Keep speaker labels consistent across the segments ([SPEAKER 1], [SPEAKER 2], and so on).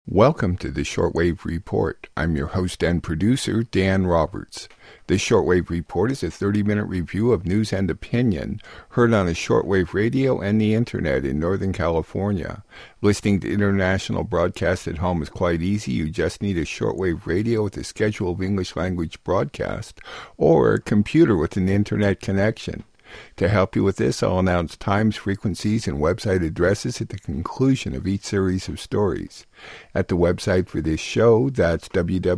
[SPEAKER 1] Welcome to the Shortwave Report. I'm your host and producer, Dan Roberts. The Shortwave Report is a 30-minute review of news and opinion heard on a shortwave radio and the internet in Northern California. Listening to international broadcasts at home is quite easy. You just need a shortwave radio with a schedule of English language broadcast or a computer with an internet connection. To help you with this, I'll announce times, frequencies, and website addresses at the conclusion of each series of stories. At the website for this show, that's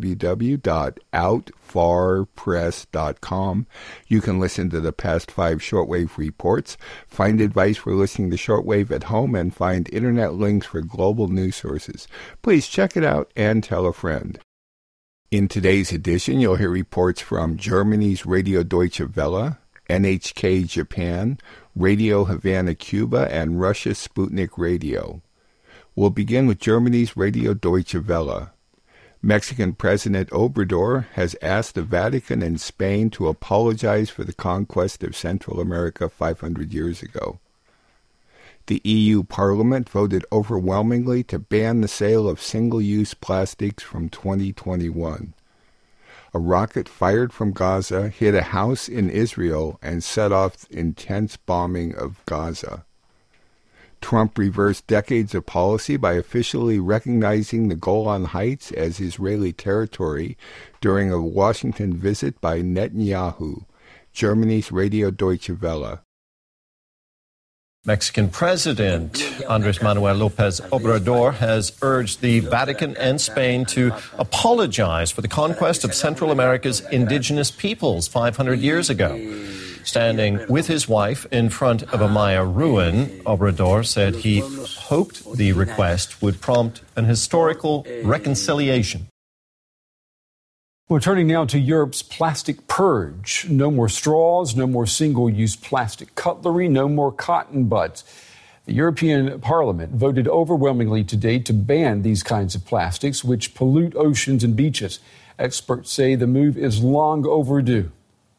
[SPEAKER 1] www.outfarpress.com, you can listen to the past 5 shortwave reports, find advice for listening to shortwave at home, and find internet links for global news sources. Please check it out and tell a friend. In today's edition, you'll hear reports from Germany's Radio Deutsche Welle, NHK Japan, Radio Havana Cuba, and Russia's Sputnik Radio. We'll begin with Germany's Radio Deutsche Welle. Mexican President Obrador has asked the Vatican and Spain to apologize for the conquest of Central America 500 years ago. The EU Parliament voted overwhelmingly to ban the sale of single-use plastics from 2021. A rocket fired from Gaza hit a house in Israel and set off intense bombing of Gaza. Trump reversed decades of policy by officially recognizing the Golan Heights as Israeli territory during a Washington visit by Netanyahu. Germany's Radio Deutsche Welle.
[SPEAKER 2] Mexican President Andrés Manuel López Obrador has urged the Vatican and Spain to apologize for the conquest of Central America's indigenous peoples 500 years ago. Standing with his wife in front of a Maya ruin, Obrador said he hoped the request would prompt an historical reconciliation.
[SPEAKER 3] We're turning now to Europe's plastic purge. No more straws, no more single-use plastic cutlery, no more cotton buds. The European Parliament voted overwhelmingly today to ban these kinds of plastics, which pollute oceans and beaches. Experts say the move is long overdue.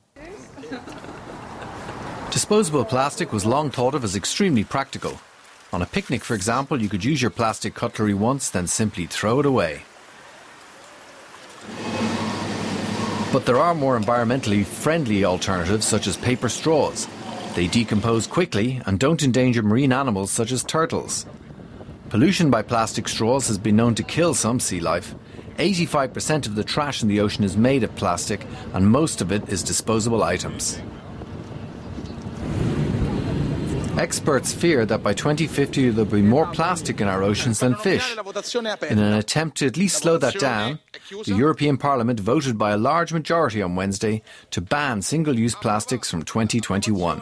[SPEAKER 4] Disposable plastic was long thought of as extremely practical. On a picnic, for example, you could use your plastic cutlery once, then simply throw it away. But there are more environmentally friendly alternatives such as paper straws. They decompose quickly and don't endanger marine animals such as turtles. Pollution by plastic straws has been known to kill some sea life. 85% of the trash in the ocean is made of plastic, and most of it is disposable items. Experts fear that by 2050 there will be more plastic in our oceans than fish. In an attempt to at least slow that down, the European Parliament voted by a large majority on Wednesday to ban single-use plastics from 2021.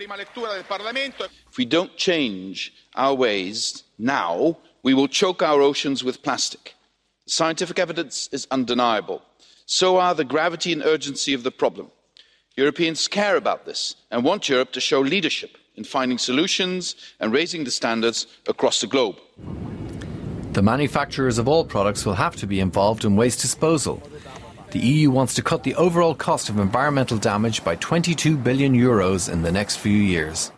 [SPEAKER 5] If we don't change our ways now, we will choke our oceans with plastic. The scientific evidence is undeniable. So are the gravity and urgency of the problem. Europeans care about this and want Europe to show leadership in finding solutions and raising the standards across the globe.
[SPEAKER 4] The manufacturers of all products will have to be involved in waste disposal. The EU wants to cut the overall cost of environmental damage by €22 billion in the next few years.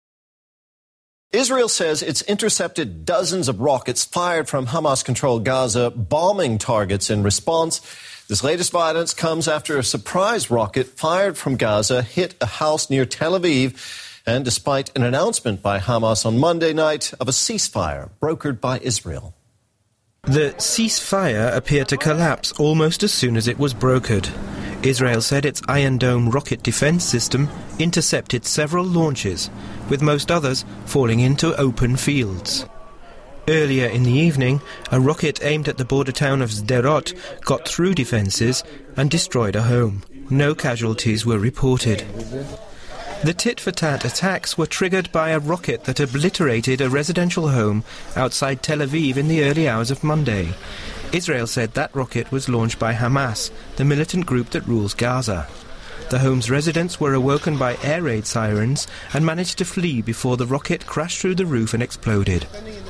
[SPEAKER 2] Israel says it's intercepted dozens of rockets fired from Hamas-controlled Gaza, bombing targets in response. This latest violence comes after a surprise rocket fired from Gaza hit a house near Tel Aviv, and despite an announcement by Hamas on Monday night of a ceasefire brokered by Israel.
[SPEAKER 6] The ceasefire appeared to collapse almost as soon as it was brokered. Israel said its Iron Dome rocket defense system intercepted several launches, with most others falling into open fields. Earlier in the evening, a rocket aimed at the border town of Sderot got through defences and destroyed a home. No casualties were reported. The tit-for-tat attacks were triggered by a rocket that obliterated a residential home outside Tel Aviv in the early hours of Monday. Israel said that rocket was launched by Hamas, the militant group that rules Gaza. The home's residents were awoken by air raid sirens and managed to flee before the rocket crashed through the roof and exploded.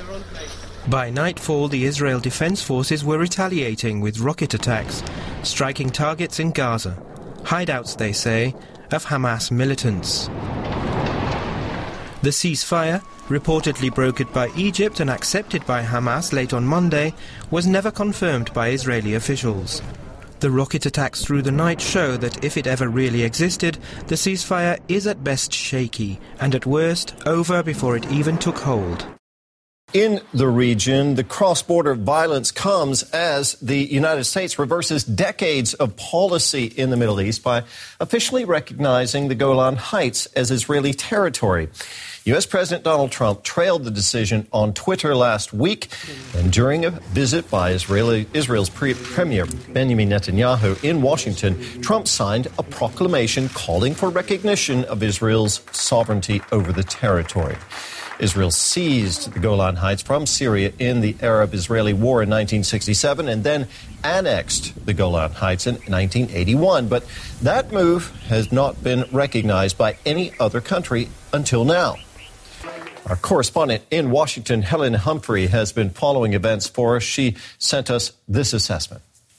[SPEAKER 6] By nightfall, the Israel Defense Forces were retaliating with rocket attacks, striking targets in Gaza. Hideouts, they say, of Hamas militants. The ceasefire, reportedly brokered by Egypt and accepted by Hamas late on Monday, was never confirmed by Israeli officials. The rocket attacks through the night show that if it ever really existed, the ceasefire is at best shaky and at worst over before it even took hold.
[SPEAKER 2] In the region, the cross-border violence comes as the United States reverses decades of policy in the Middle East by officially recognizing the Golan Heights as Israeli territory. U.S. President Donald Trump trailed the decision on Twitter last week, and during a visit by Israel's Premier Benjamin Netanyahu in Washington, Trump signed a proclamation calling for recognition of Israel's sovereignty over the territory. Israel seized the Golan Heights from Syria in the Arab-Israeli War in 1967 and then annexed the Golan Heights in 1981. But that move has not been recognized by any other country until now. Our correspondent in Washington, Helen Humphrey, has been following events for us. She sent us this assessment.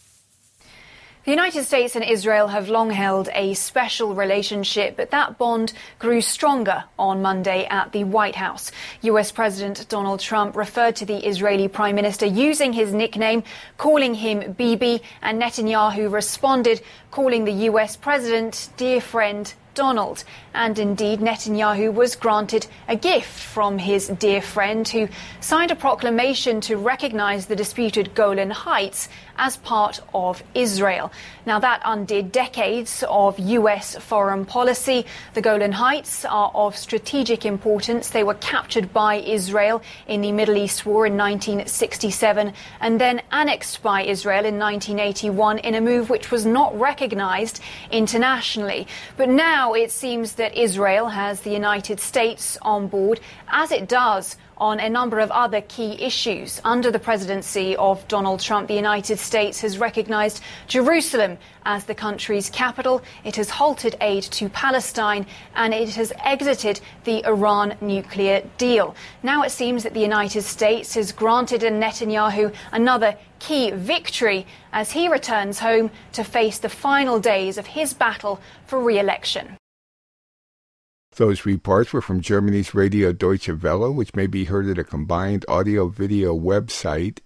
[SPEAKER 7] The United States and Israel have long held a special relationship, but that bond grew stronger on Monday at the White House. U.S. President Donald Trump referred to the Israeli Prime Minister using his nickname, calling him Bibi, and Netanyahu responded, calling the U.S. President dear friend Donald. And indeed, Netanyahu was granted a gift from his dear friend, who signed a proclamation to recognize the disputed Golan Heights as part of Israel. Now, that undid decades of U.S. foreign policy. The Golan Heights are of strategic importance. They were captured by Israel in the Middle East War in 1967 and then annexed by Israel in 1981 in a move which was not recognized internationally. But now it seems that Israel has the United States on board, as it does on a number of other key issues. Under the presidency of Donald Trump, the United States has recognized Jerusalem as the country's capital. It has halted aid to Palestine, and it has exited the Iran nuclear deal. Now it seems that the United States has granted Netanyahu another key victory as he returns home to face the final days of his battle for re-election.
[SPEAKER 1] Those reports were from Germany's Radio Deutsche Welle, which may be heard at a combined audio-video website,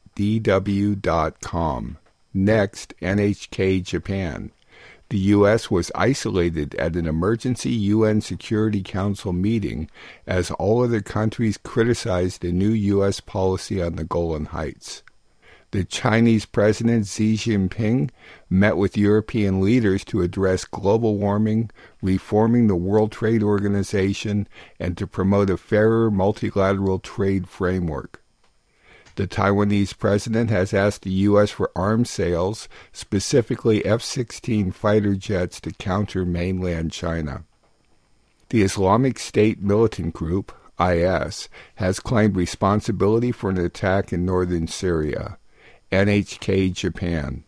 [SPEAKER 1] dw.com. Next, NHK Japan. The U.S. was isolated at an emergency UN Security Council meeting as all other countries criticized a new U.S. policy on the Golan Heights. The Chinese President Xi Jinping met with European leaders to address global warming, reforming the World Trade Organization, and to promote a fairer multilateral trade framework. The Taiwanese president has asked the U.S. for arms sales, specifically F-16 fighter jets, to counter mainland China. The Islamic State militant group, IS, has claimed responsibility for an attack in northern Syria. NHK Japan.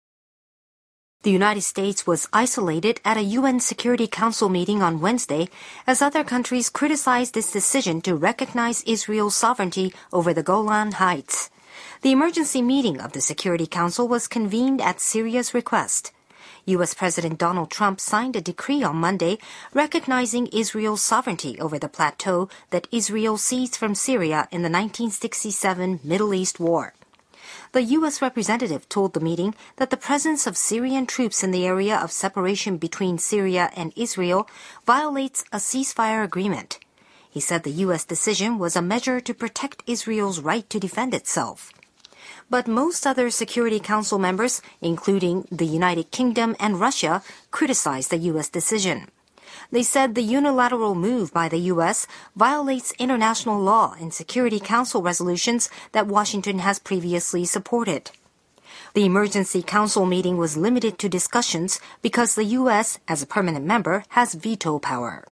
[SPEAKER 8] The United States was isolated at a UN Security Council meeting on Wednesday as other countries criticized its decision to recognize Israel's sovereignty over the Golan Heights. The emergency meeting of the Security Council was convened at Syria's request. U.S. President Donald Trump signed a decree on Monday recognizing Israel's sovereignty over the plateau that Israel seized from Syria in the 1967 Middle East War. The U.S. representative told the meeting that the presence of Syrian troops in the area of separation between Syria and Israel violates a ceasefire agreement. He said the U.S. decision was a measure to protect Israel's right to defend itself. But most other Security Council members, including the United Kingdom and Russia, criticized the U.S. decision. They said the unilateral move by the U.S. violates international law and Security Council resolutions that Washington has previously supported. The Emergency Council meeting was limited to discussions because the U.S., as a permanent member, has veto power.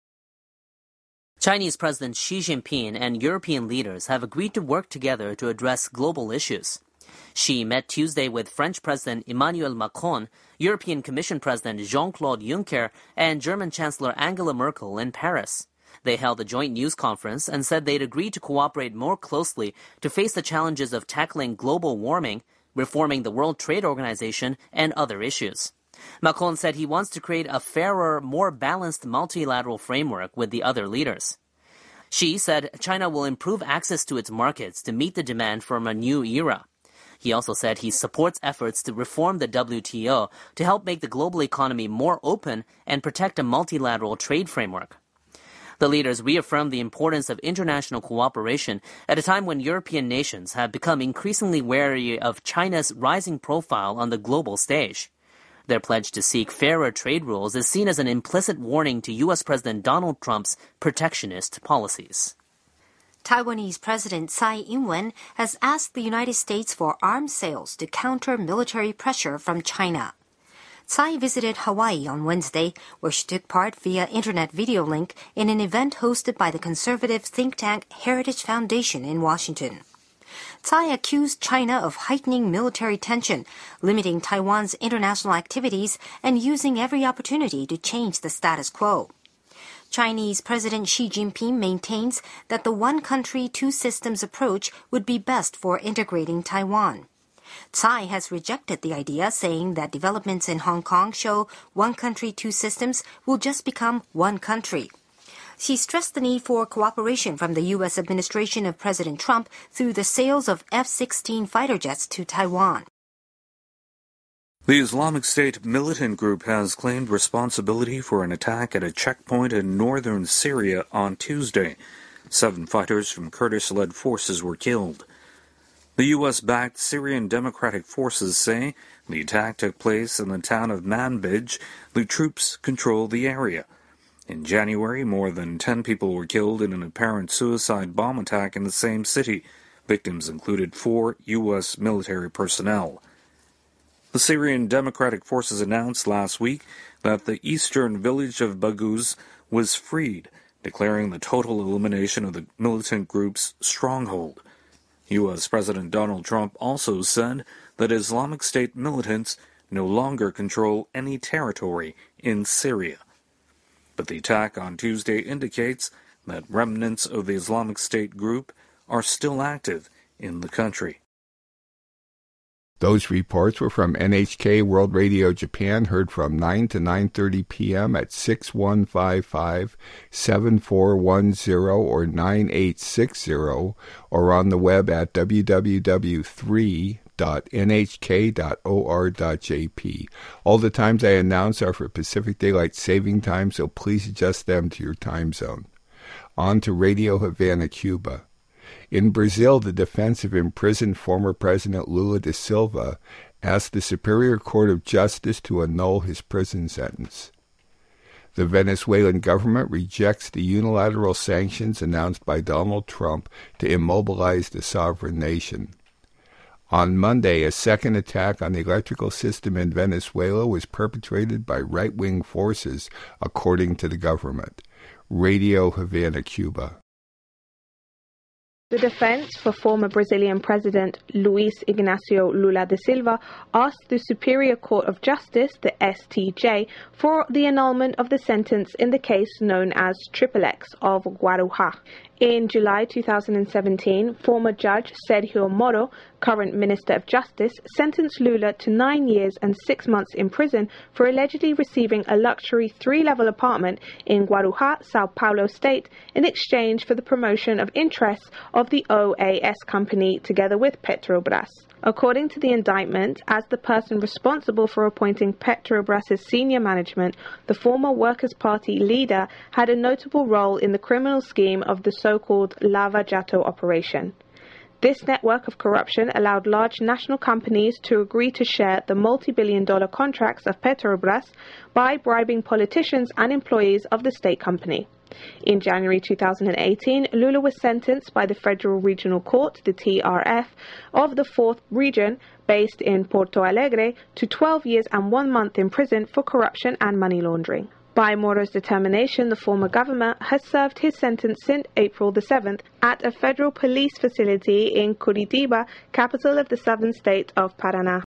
[SPEAKER 9] Chinese President Xi Jinping and European leaders have agreed to work together to address global issues. Xi met Tuesday with French President Emmanuel Macron, European Commission President Jean-Claude Juncker, and German Chancellor Angela Merkel in Paris. They held a joint news conference and said they'd agreed to cooperate more closely to face the challenges of tackling global warming, reforming the World Trade Organization, and other issues. Macron said he wants to create a fairer, more balanced multilateral framework with the other leaders. Xi said China will improve access to its markets to meet the demand from a new era. He also said he supports efforts to reform the WTO to help make the global economy more open and protect a multilateral trade framework. The leaders reaffirmed the importance of international cooperation at a time when European nations have become increasingly wary of China's rising profile on the global stage. Their pledge to seek fairer trade rules is seen as an implicit warning to U.S. President Donald Trump's protectionist policies.
[SPEAKER 8] Taiwanese President Tsai Ing-wen has asked the United States for arms sales to counter military pressure from China. Tsai visited Hawaii on Wednesday, where she took part via internet video link in an event hosted by the conservative think tank Heritage Foundation in Washington. Tsai accused China of heightening military tension, limiting Taiwan's international activities, and using every opportunity to change the status quo. Chinese President Xi Jinping maintains that the one country, two systems approach would be best for integrating Taiwan. Tsai has rejected the idea, saying that developments in Hong Kong show one country, two systems will just become one country. She stressed the need for cooperation from the U.S. administration of President Trump through the sales of F-16 fighter jets to Taiwan.
[SPEAKER 10] The Islamic State militant group has claimed responsibility for an attack at a checkpoint in northern Syria on Tuesday. 7 fighters from Kurdish-led forces were killed. The U.S.-backed Syrian Democratic Forces say the attack took place in the town of Manbij. The troops control the area. In January, more than 10 people were killed in an apparent suicide bomb attack in the same city. Victims included 4 U.S. military personnel. The Syrian Democratic Forces announced last week that the eastern village of Baghouz was freed, declaring the total elimination of the militant group's stronghold. U.S. President Donald Trump also said that Islamic State militants no longer control any territory in Syria. But the attack on Tuesday indicates that remnants of the Islamic State group are still active in the country.
[SPEAKER 1] Those reports were from NHK World Radio Japan, heard from 9 to 9:30 p.m. at 6155-7410 or 9860, or on the web at www.3.nhk.or.jp. All the times I announce are for Pacific Daylight Saving Time, so please adjust them to your time zone. On to Radio Havana, Cuba. In Brazil, the defense of imprisoned former President Lula da Silva asked the Superior Court of Justice to annul his prison sentence. The Venezuelan government rejects the unilateral sanctions announced by Donald Trump to immobilize the sovereign nation. On Monday, a second attack on the electrical system in Venezuela was perpetrated by right-wing forces, according to the government. Radio Havana, Cuba.
[SPEAKER 11] The defense for former Brazilian President Luiz Inácio Lula da Silva asked the Superior Court of Justice, the STJ, for the annulment of the sentence in the case known as XXX of Guarujá. In July 2017, former Judge Sergio Moro, current Minister of Justice, sentenced Lula to 9 years and 6 months in prison for allegedly receiving a luxury 3-level apartment in Guarujá, Sao Paulo State, in exchange for the promotion of interests of the OAS company together with Petrobras. According to the indictment, as the person responsible for appointing Petrobras' senior management, the former Workers' Party leader had a notable role in the criminal scheme of the so-called Lava Jato operation. This network of corruption allowed large national companies to agree to share the multi-billion-dollar contracts of Petrobras by bribing politicians and employees of the state company. In January 2018, Lula was sentenced by the Federal Regional Court, the TRF, of the 4th Region, based in Porto Alegre, to 12 years and 1 month in prison for corruption and money laundering. By Moro's determination, the former governor has served his sentence since April the 7th at a federal police facility in Curitiba, capital of the southern state of Paraná.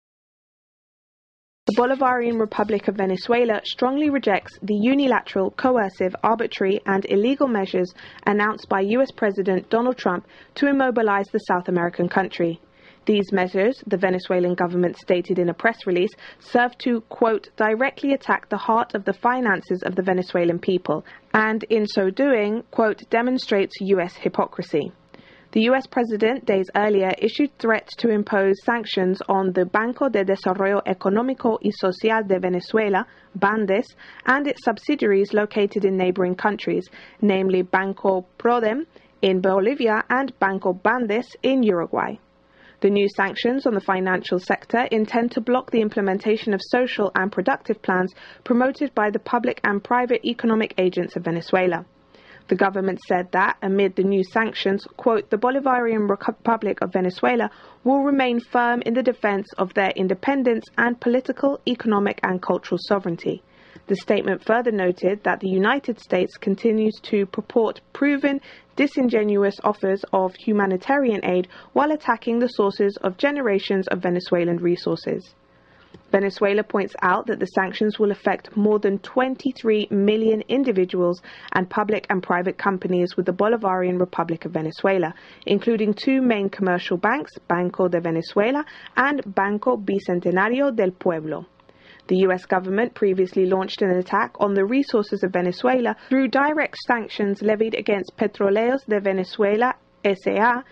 [SPEAKER 11] The Bolivarian Republic of Venezuela strongly rejects the unilateral, coercive, arbitrary and illegal measures announced by U.S. President Donald Trump to immobilize the South American country. These measures, the Venezuelan government stated in a press release, serve to, quote, directly attack the heart of the finances of the Venezuelan people and in so doing, quote, demonstrates U.S. hypocrisy. The U.S. president days earlier issued threats to impose sanctions on the Banco de Desarrollo Económico y Social de Venezuela, BANDES, and its subsidiaries located in neighboring countries, namely Banco Prodem in Bolivia and Banco Bandes in Uruguay. The new sanctions on the financial sector intend to block the implementation of social and productive plans promoted by the public and private economic agents of Venezuela. The government said that, amid the new sanctions, quote, the Bolivarian Republic of Venezuela will remain firm in the defense of their independence and political, economic and cultural sovereignty. The statement further noted that the United States continues to purport proven, disingenuous offers of humanitarian aid while attacking the sources of generations of Venezuelan resources. Venezuela points out that the sanctions will affect more than 23 million individuals and public and private companies with the Bolivarian Republic of Venezuela, including two main commercial banks, Banco de Venezuela and Banco Bicentenario del Pueblo. The U.S. government previously launched an attack on the resources of Venezuela through direct sanctions levied against Petróleos de Venezuela S.A.,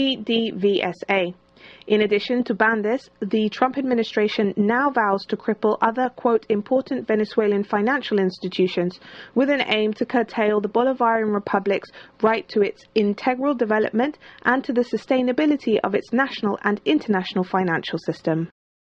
[SPEAKER 11] PDVSA. In addition to Bandes, the Trump administration now vows to cripple other, quote, important Venezuelan financial institutions with an aim to curtail the Bolivarian Republic's right to its integral development and to the sustainability of its national and international financial system.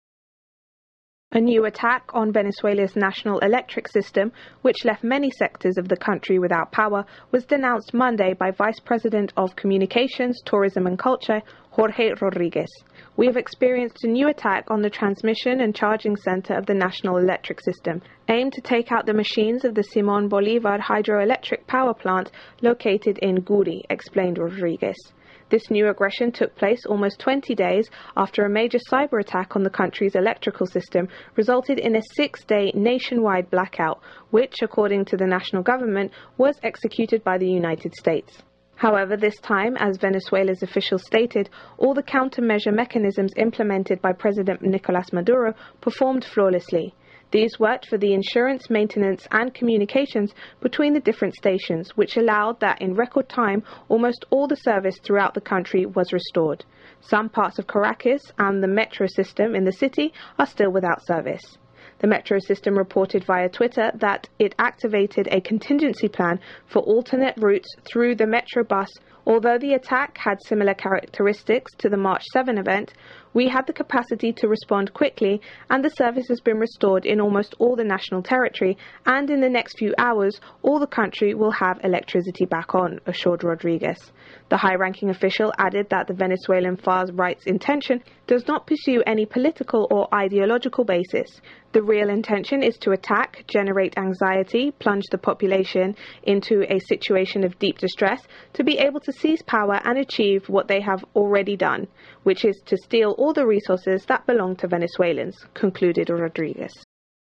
[SPEAKER 11] A new attack on Venezuela's national electric system, which left many sectors of the country without power, was denounced Monday by Vice President of Communications, Tourism and Culture, Jorge Rodriguez. We have experienced a new attack on the transmission and charging center of the national electric system, aimed to take out the machines of the Simón Bolívar hydroelectric power plant located in Guri, explained Rodriguez. This new aggression took place almost 20 days after a major cyber attack on the country's electrical system resulted in a 6-day nationwide blackout, which, according to the national government, was executed by the United States. However, this time, as Venezuela's officials stated, all the countermeasure mechanisms implemented by President Nicolás Maduro performed flawlessly. These worked for the insurance, maintenance and communications between the different stations, which allowed that in record time almost all the service throughout the country was restored. Some parts of Caracas and the metro system in the city are still without service. The metro system reported via Twitter that it activated a contingency plan for alternate routes through the metro bus. Although the attack had similar characteristics to the March 7 event, we had the capacity to respond quickly, and the service has been restored in almost all the national territory, and in the next few hours, all the country will have electricity back on, assured Rodriguez. The high-ranking official added that the Venezuelan far-right's intention does not pursue any political or ideological basis. The real intention is to attack, generate anxiety, plunge the population into a situation of deep distress, to be able to seize power and achieve what they have already done, which is to steal all the resources that belong to Venezuelans, concluded Rodriguez.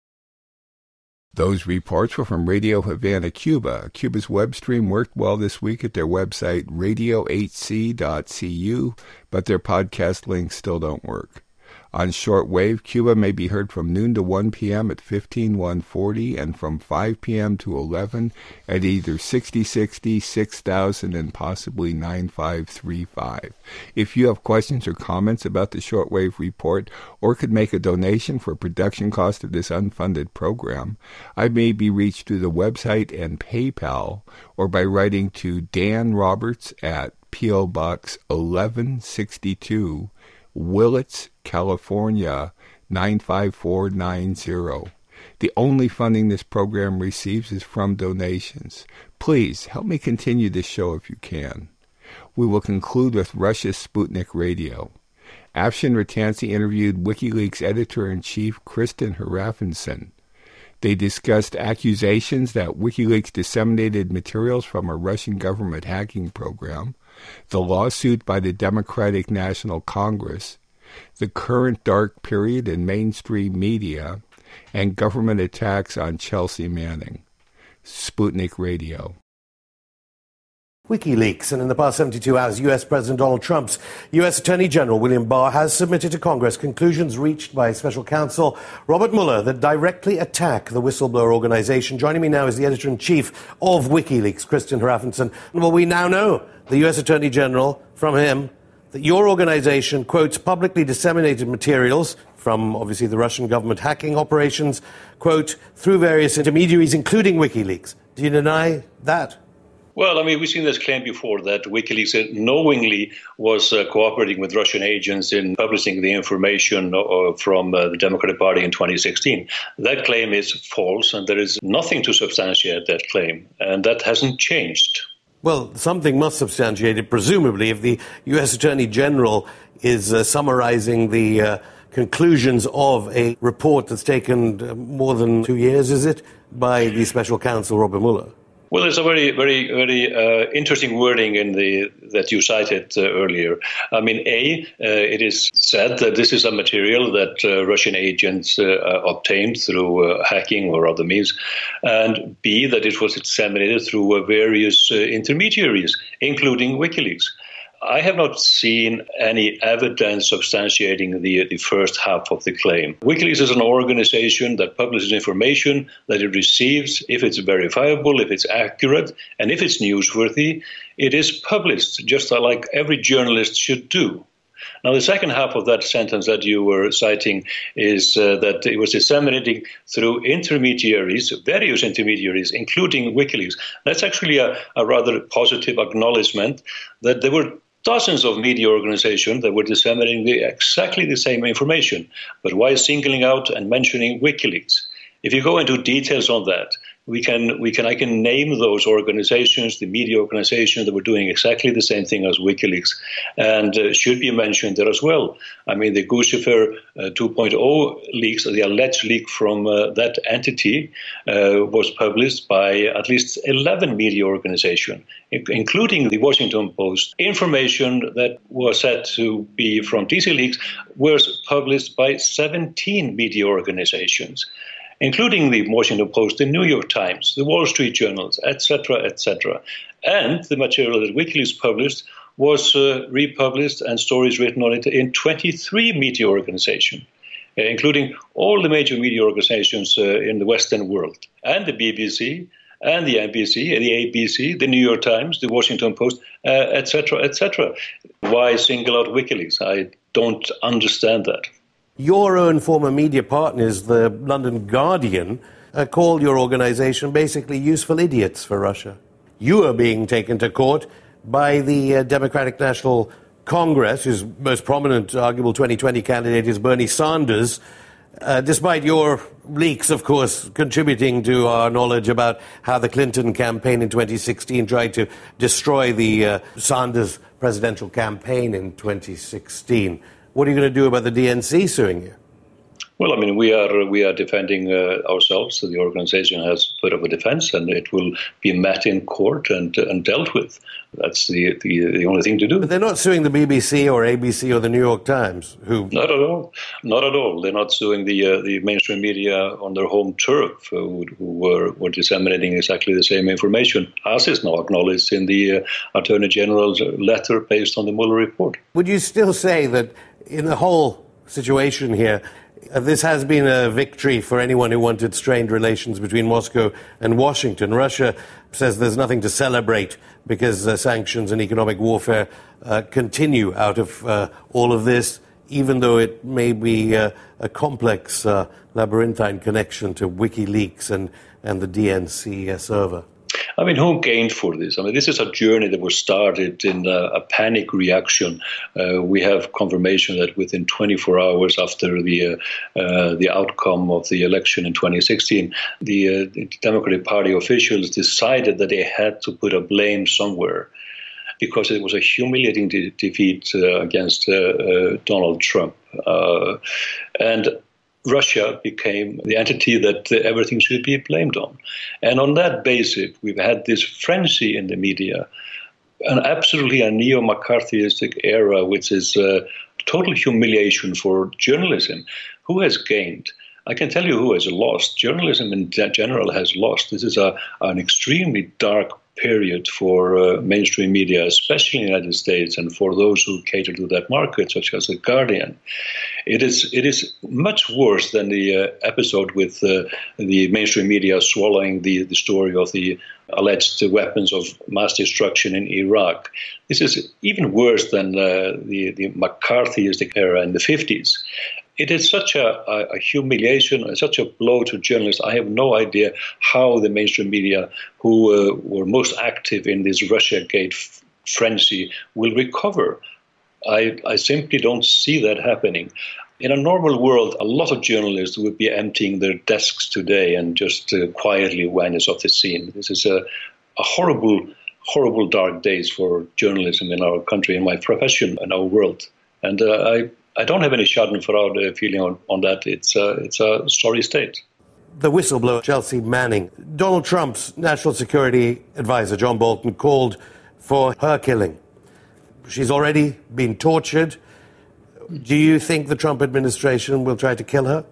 [SPEAKER 1] Those reports were from Radio Havana, Cuba. Cuba's web stream worked well this week at their website, radiohc.cu, but their podcast links still don't work. On shortwave, Cuba may be heard from noon to 1 p.m. at 15140 and from 5 p.m. to 11 at either 6060, 6000, and possibly 9535. If you have questions or comments about the shortwave report or could make a donation for production cost of this unfunded program, I may be reached through the website and PayPal or by writing to Dan Roberts at P.O. Box 1162, Willits, California, 95490. The only funding this program receives is from donations. Please help me continue this show if you can. We will conclude with Russia's Sputnik Radio. Afshin Rattansi interviewed WikiLeaks editor-in-chief Kristen Hrafnsson. They discussed accusations that WikiLeaks disseminated materials from a Russian government hacking program, the lawsuit by the Democratic National Congress, the current dark period in mainstream media, and government attacks on Chelsea Manning. Sputnik Radio.
[SPEAKER 12] WikiLeaks. And in the past 72 hours, US President Donald Trump's US Attorney General William Barr has submitted to Congress conclusions reached by Special Counsel Robert Mueller that directly attack the whistleblower organization. Joining me now is the Editor-in-Chief of WikiLeaks, Christian Hrafnsson. Well, we now know, the US Attorney General, from him, that your organization, quotes, publicly disseminated materials from, obviously, the Russian government hacking operations, quote, through various intermediaries, including WikiLeaks. Do you deny that?
[SPEAKER 13] Well, I mean, we've seen this claim before that WikiLeaks knowingly was cooperating with Russian agents in publishing the information from the Democratic Party in 2016. That claim is false, and there is nothing to substantiate that claim, and that hasn't changed.
[SPEAKER 12] Well, something must substantiate it, presumably, if the U.S. Attorney General is summarizing the conclusions of a report that's taken more than 2 years, is it, by the Special Counsel Robert Mueller.
[SPEAKER 13] Well, there's a very interesting wording in that you cited earlier. I mean, it is said that this is a material that Russian agents obtained through hacking or other means, and B, that it was disseminated through various intermediaries, including WikiLeaks. I have not seen any evidence substantiating the first half of the claim. WikiLeaks is an organization that publishes information that it receives. If it's verifiable, if it's accurate, and if it's newsworthy, it is published, just like every journalist should do. Now, the second half of that sentence that you were citing is that it was disseminating through intermediaries, various intermediaries, including WikiLeaks. That's actually a rather positive acknowledgement that there were dozens of media organizations that were disseminating exactly the same information. But why singling out and mentioning WikiLeaks? If you go into details on that, I can name those organizations, the media organizations that were doing exactly the same thing as WikiLeaks, and should be mentioned there as well. I mean, the Guccifer 2.0 leaks, the alleged leak from that entity, was published by at least 11 media organizations, including the Washington Post. Information that was said to be from DC Leaks was published by 17 media organizations, including the Washington Post, the New York Times, the Wall Street Journals, etc., etc. And the material that WikiLeaks published was republished and stories written on it in 23 media organizations, including all the major media organizations in the Western world, and the BBC, and the NBC, the ABC, the New York Times, the Washington Post, etc., etc. Why single out WikiLeaks? I don't understand that.
[SPEAKER 12] Your own former media partners, the London Guardian, called your organization basically useful idiots for Russia. You are being taken to court by the Democratic National Congress, whose most prominent, arguable 2020 candidate is Bernie Sanders, despite your leaks, of course, contributing to our knowledge about how the Clinton campaign in 2016 tried to destroy the Sanders presidential campaign in 2016. What are you going to do about the DNC suing you?
[SPEAKER 13] Well, I mean, we are defending ourselves. So the organization has put up a defense, and it will be met in court and dealt with. That's the only thing to do.
[SPEAKER 12] But they're not suing the BBC or ABC or the New York Times, who...
[SPEAKER 13] Not at all. Not at all. They're not suing the mainstream media on their home turf, who were disseminating exactly the same information, as is now acknowledged in the Attorney General's letter based on the Mueller report.
[SPEAKER 12] Would you still say that in the whole situation here, this has been a victory for anyone who wanted strained relations between Moscow and Washington? Russia says there's nothing to celebrate because sanctions and economic warfare continue out of all of this, even though it may be a complex labyrinthine connection to WikiLeaks and the DNC server.
[SPEAKER 13] I mean, who gained for this? I mean, this is a journey that was started in a panic reaction. We have confirmation that within 24 hours after the outcome of the election in 2016, the Democratic Party officials decided that they had to put a blame somewhere, because it was a humiliating defeat against Donald Trump. And Russia became the entity that everything should be blamed on. And on that basis, we've had this frenzy in the media, absolutely a neo-McCarthyistic era, which is total humiliation for journalism. Who has gained? I can tell you who has lost. Journalism in general has lost. This is an extremely dark period for mainstream media, especially in the United States, and for those who cater to that market, such as The Guardian. It is much worse than the episode with the mainstream media swallowing the story of the alleged weapons of mass destruction in Iraq. This is even worse than the McCarthyistic era in the 50s. It is such a humiliation and such a blow to journalists. I have no idea how the mainstream media, who were most active in this Russiagate frenzy, will recover. I simply don't see that happening. In a normal world, a lot of journalists would be emptying their desks today and just quietly vanish off the scene. This is a horrible, horrible dark days for journalism in our country, in my profession, in our world. And I don't have any schadenfreude feeling on that. It's a sorry state.
[SPEAKER 12] The whistleblower, Chelsea Manning. Donald Trump's national security advisor, John Bolton, called for her killing. She's already been tortured. Do you think the Trump administration will try to kill her?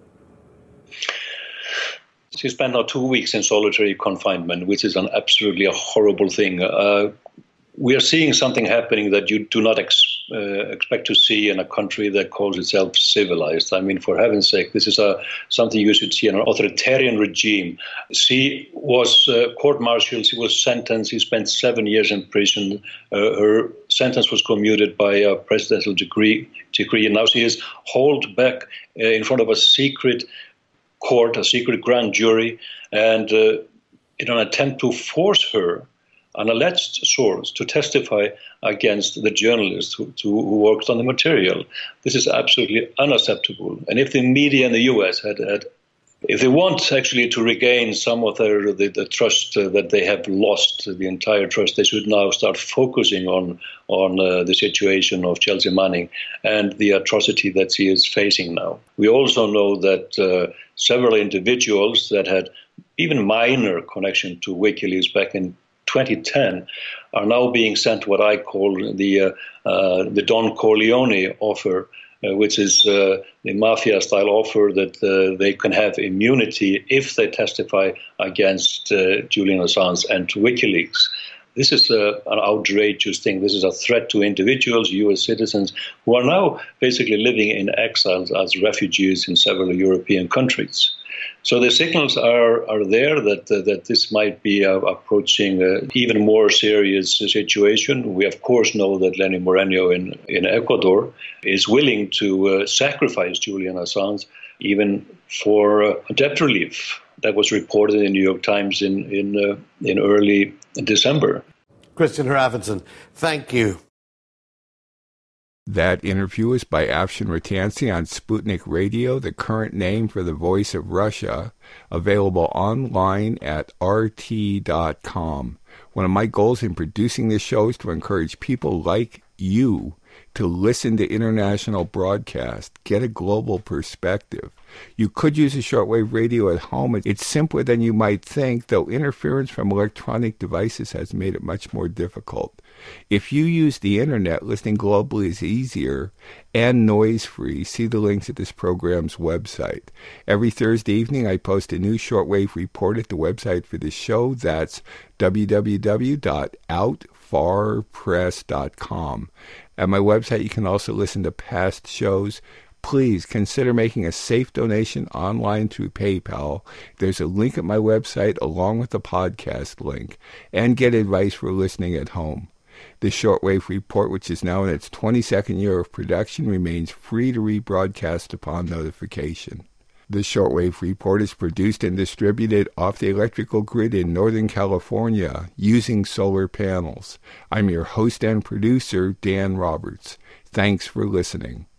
[SPEAKER 13] She spent now 2 weeks in solitary confinement, which is absolutely a horrible thing. We are seeing something happening that you do not expect to see in a country that calls itself civilized. I mean, for heaven's sake, this is something you should see in an authoritarian regime. She was court-martialed, she was sentenced, she spent 7 years in prison. Her sentence was commuted by a presidential decree, and now she is hauled back in front of a secret court, a secret grand jury, and in an attempt to force her, an alleged source, to testify against the journalist who worked on the material. This is absolutely unacceptable. And if the media in the U.S. if they want actually to regain some of the trust that they have lost, the entire trust, they should now start focusing on the situation of Chelsea Manning and the atrocity that she is facing now. We also know that several individuals that had even minor connection to WikiLeaks back in 2010 are now being sent what I call the Don Corleone offer, which is the mafia-style offer that they can have immunity if they testify against Julian Assange and WikiLeaks. This is an outrageous thing. This is a threat to individuals, U.S. citizens, who are now basically living in exile as refugees in several European countries. So the signals are there that this might be approaching an even more serious situation. We, of course, know that Lenín Moreno in Ecuador is willing to sacrifice Julian Assange even for a debt relief. That was reported in the New York Times in early December.
[SPEAKER 12] Christian Hrafnsson, thank you.
[SPEAKER 1] That interview is by Afshin Rattansi on Sputnik Radio, the current name for the Voice of Russia, available online at rt.com. One of my goals in producing this show is to encourage people like you to listen to international broadcast, get a global perspective. You could use a shortwave radio at home. It's simpler than you might think, though interference from electronic devices has made it much more difficult. If you use the internet, listening globally is easier and noise-free. See the links at this program's website. Every Thursday evening, I post a new shortwave report at the website for the show. That's www.outfarpress.com. At my website, you can also listen to past shows. Please consider making a safe donation online through PayPal. There's a link at my website along with the podcast link, and get advice for listening at home. The Shortwave Report, which is now in its 22nd year of production, remains free to rebroadcast upon notification. The Shortwave Report is produced and distributed off the electrical grid in Northern California using solar panels. I'm your host and producer, Dan Roberts. Thanks for listening.